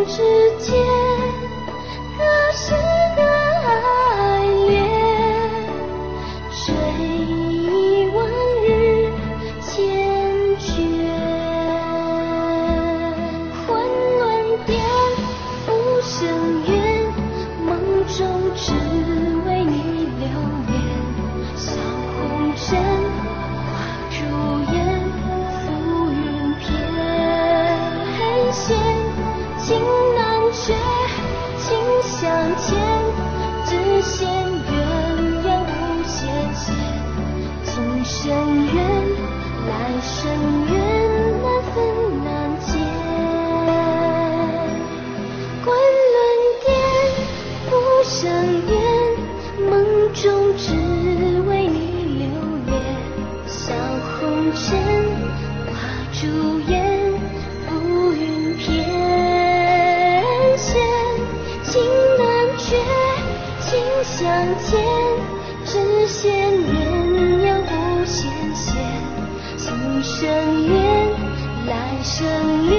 之间，隔世的爱恋，追忆往日缱绻。魂轮颠，浮生缘，梦中只为你留恋。笑红尘，花如烟，浮云翩。黑线，情难绝，情相牵，只羡鸳鸯无限线。今生缘，来生缘，难分难解。滚轮颠，浮生缘，梦中只为你留恋。笑红尘，花烛烟，浮云翩。线，情难绝，情相牵，只羡鸳鸯无限线。今生缘，来生缘。